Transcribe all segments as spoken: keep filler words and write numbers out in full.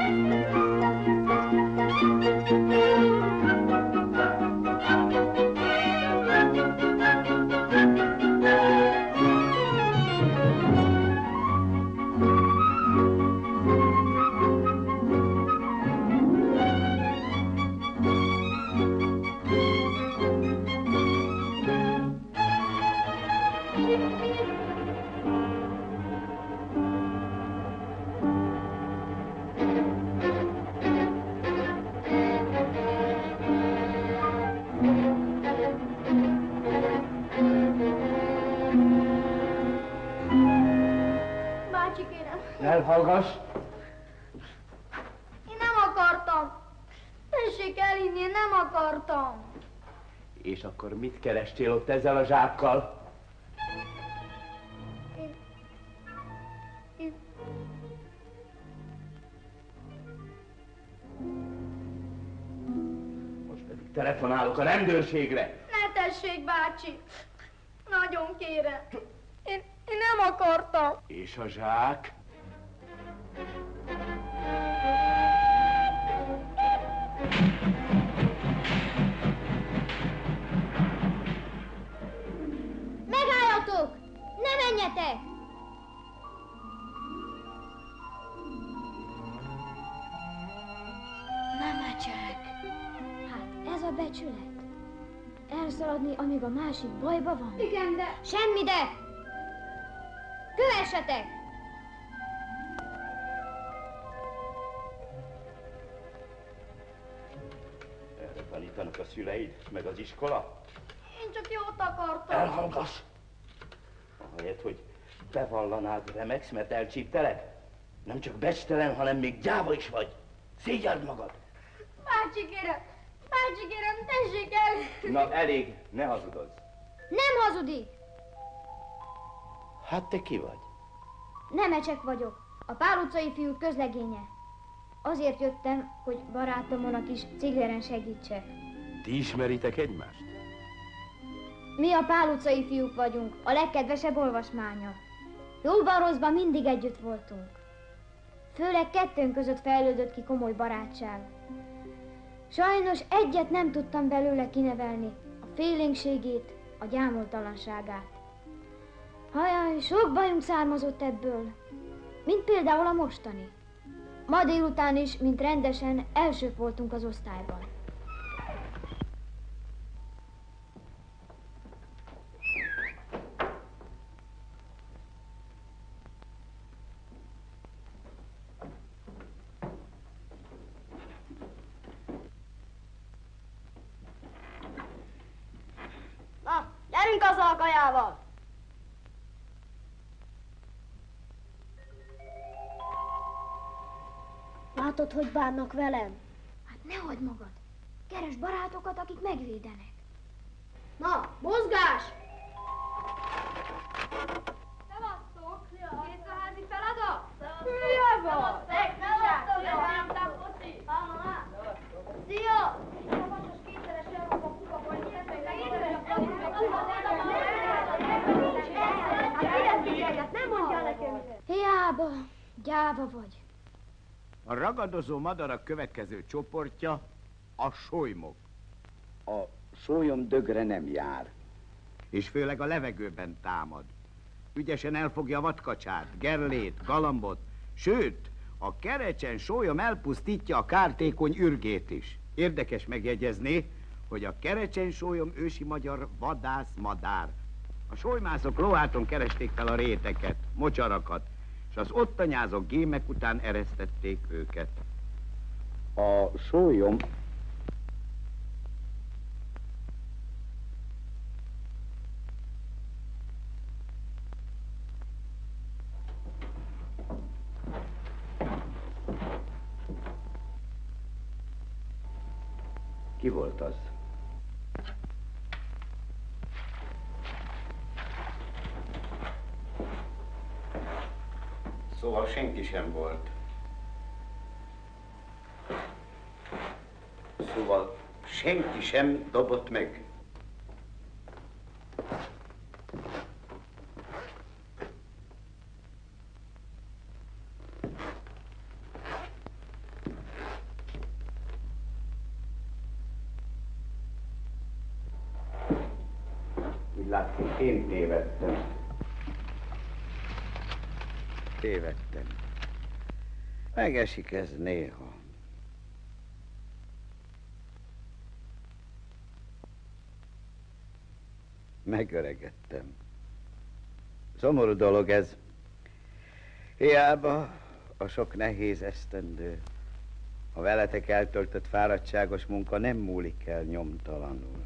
Elhallgass! Én nem akartam. Tessék elinni, én nem akartam. És akkor mit kerestél ott ezzel a zsákkal? Én... Én... Most pedig telefonálok a rendőrségre. Ne tessék, bácsi. Nagyon kérem. Én, én nem akartam. És a zsák? Megálljatok! Ne menjetek! Nemecsek! Hát ez a becsület. Elszaladni, amíg a másik bajba van? Igen, de... Semmi de! Kövessetek! Erre tanítanak a szüleid, meg az iskola? Én csak jót akartam. Elhallgass! Ahelyett, hogy bevallanád, remegsz, mert elcsíptelek? Nem csak becstelen, hanem még gyáva is vagy. Szégyeld magad! Bácsi, kérem! Bácsi, kérem, tessék el! Na, elég, ne hazudozz. Nem hazudik! Hát te ki vagy? Nemecsek vagyok, a Pál utcai fiúk közlegénye. Azért jöttem, hogy barátomon a kis Cigleren segítsek. Ti ismeritek egymást? Mi a Pál utcai fiúk vagyunk, a legkedvesebb olvasmánya. Jóban rosszban mindig együtt voltunk. Főleg kettőnk között fejlődött ki komoly barátság. Sajnos egyet nem tudtam belőle kinevelni, a félénkségét, a gyámoltalanságát. Hajaj, sok bajunk származott ebből, mint például a mostani. Ma délután is, mint rendesen, elsők voltunk az osztályban. Na, gyerünk azzal a kajával! Látod, hogy bánnak velem? Hát ne hagyd magad. Keresd barátokat, akik megvédenek. Na, mozgás! Szevasztok! Kész a házi feladat? Hülye vagy! Szevasztok! Szia! Nem mondja nekünk! Hiába, gyáva vagy. A ragadozó madarak következő csoportja a solymok. A sólyom dögre nem jár. És főleg a levegőben támad. Ügyesen elfogja a vadkacsát, gerlét, galambot, sőt, a kerecsen sólyom elpusztítja a kártékony ürgét is. Érdekes megjegyezni, hogy a kerecsen sólyom ősi magyar vadászmadár. A solymászok lóháton keresték fel a réteket, mocsarakat, és az ott tanyázó gémek után eresztették őket. A sólyom Ki volt az? Szóval senki sem volt. Szóval senki sem dobott meg. látszik, én tévedtem. Tévedtem. Megesik ez néha. Megöregedtem. Szomorú dolog ez. Hiába a sok nehéz esztendő. A veletek eltöltött fáradtságos munka nem múlik el nyomtalanul.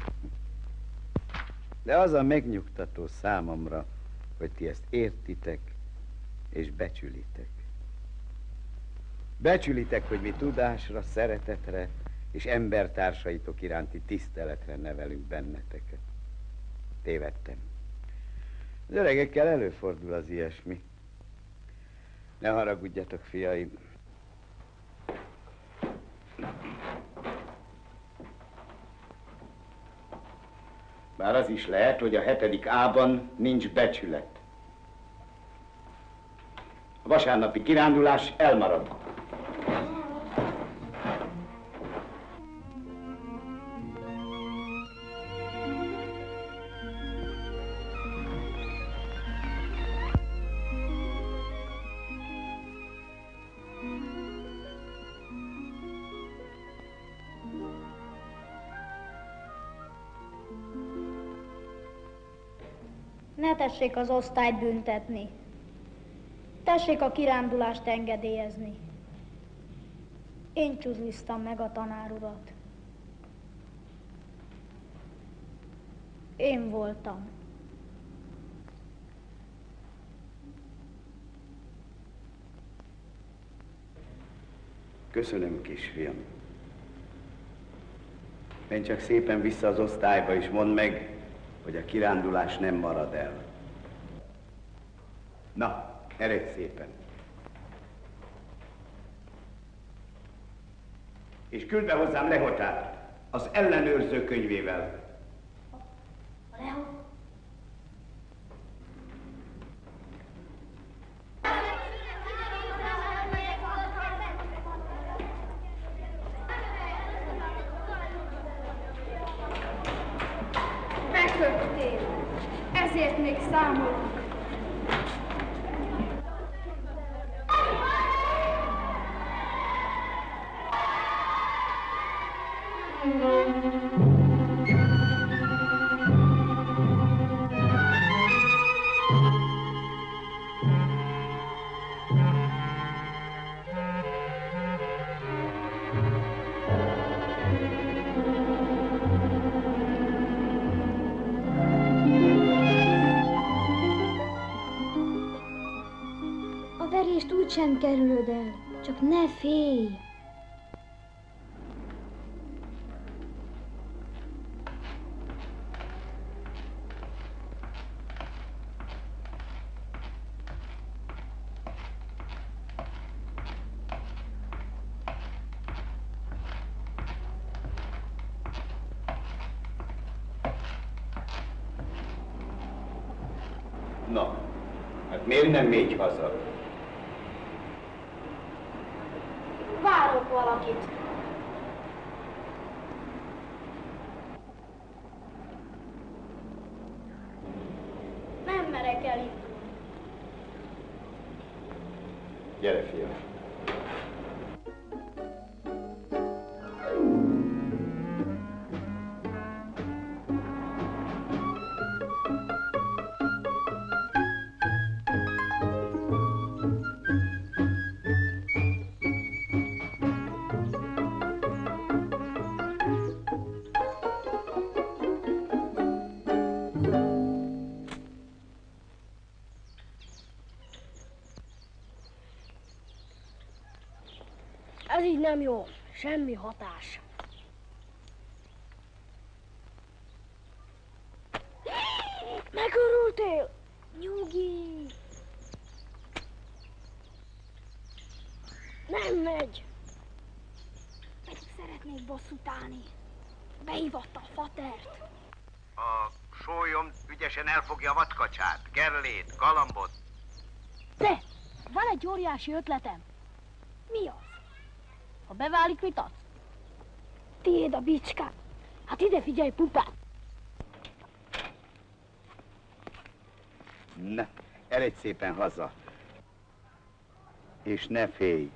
De az a megnyugtató számomra, hogy ti ezt értitek és becsülitek. Becsülitek, hogy mi tudásra, szeretetre és embertársaitok iránti tiszteletre nevelünk benneteket. Tévedtem. Az öregekkel előfordul az ilyesmi. Ne haragudjatok, fiaim. Bár az is lehet, hogy a hetedik A-ban nincs becsület. A vasárnapi kirándulás elmarad. Ne tessék az osztályt büntetni. Tessék a kirándulást engedélyezni. Én csuzlisztam meg a tanár urat. Én voltam. Köszönöm, kisfiam. Menj csak szépen vissza az osztályba, és mondd meg, hogy a kirándulás nem marad el. Na, eredj szépen. És küld be hozzám Lehotát, az ellenőrző könyvével. A Lehot? Beköptél, ezért még számolunk. A verést úgysem kerülöd el, csak ne félj! Na, hát miért nem mégy haza? Várok valakit. Nem merek elindulni. Gyere, fiam. Ez így nem jó. Semmi hatás. Megörültél? Nyugi! Nem megy. Pedig szeretnék bosszút állni. Beívatta a fatert. A sólyom ügyesen elfogja a vadkacsát, gerlét, galambot. De, van egy óriási ötletem. Mi az? Ha beválik, mit adsz? Tiéd a bicskám. Hát ide figyelj, pupát! Na, eredj szépen haza. És ne félj.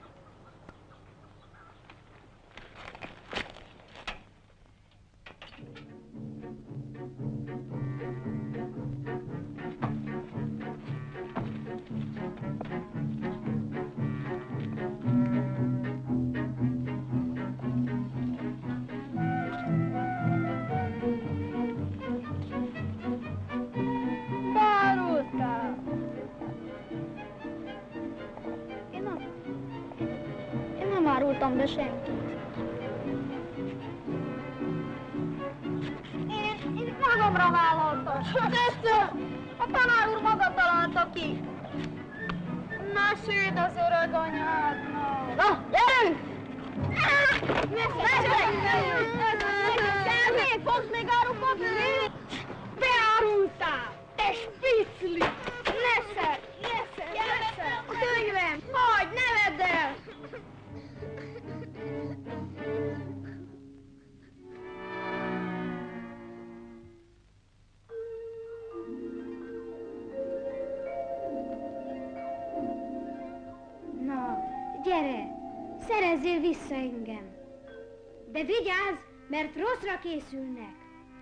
De senkit. Én, én magamra vállaltam. Ezt a tanár úr maga találta ki. Mesélj az öreg anyádnak. Na, gyerünk! Semmi, fogsz még árulkodni? Beárultál! Te spicli! Neszel! Neszel! Neszel! A könyvem! Hagyd, ne vedd el! Gyere, szerezzél vissza engem. De vigyázz, mert rosszra készülnek.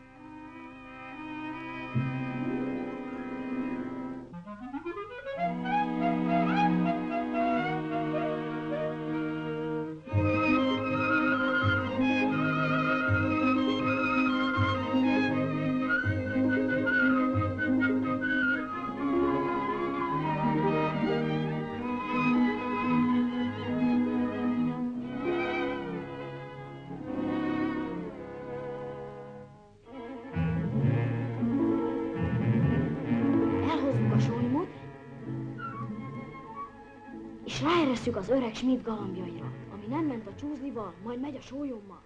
Ráeresszük az öreg Schmidt galambjaira, ami nem ment a csúzlival, majd megy a sólyommal.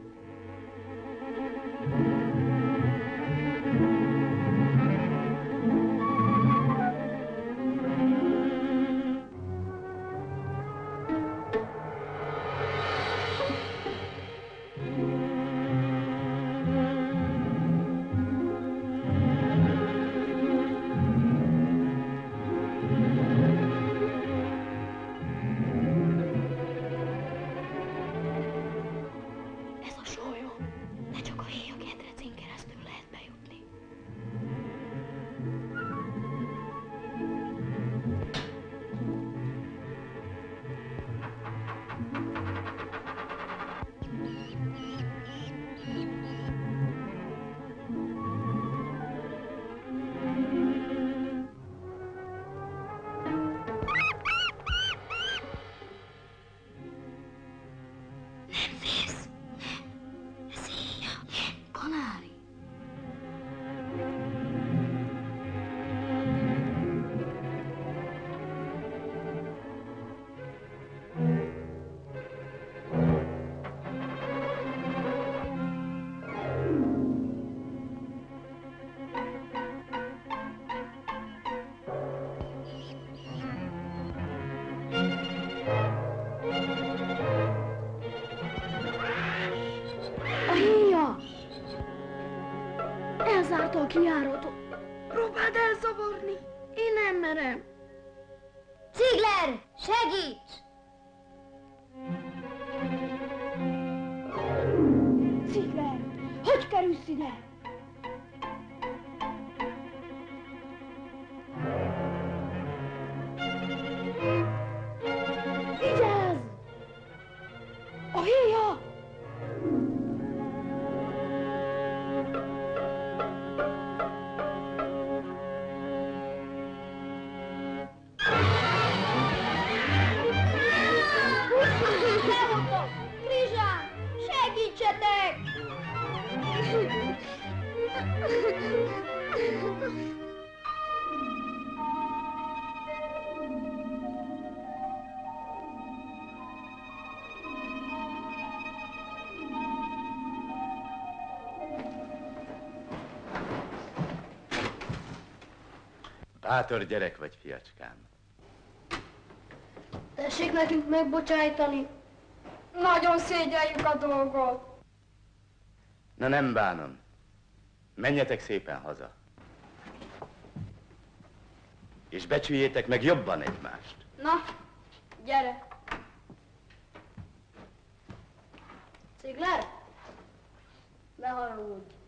A kijáratot. Próbáld elszavarni. Én nem merem. Ziegler, segíts! Ziegler, hogy kerülsz ide? Vigyázz! A héja! Bátor gyerek vagy, fiacskám. Tessék nekünk megbocsájtani. Nagyon szégyeljük a dolgot. Na nem bánom. Menjetek szépen haza. És becsüljétek meg jobban egymást. Na, gyere! Cigler? Ne haragudj!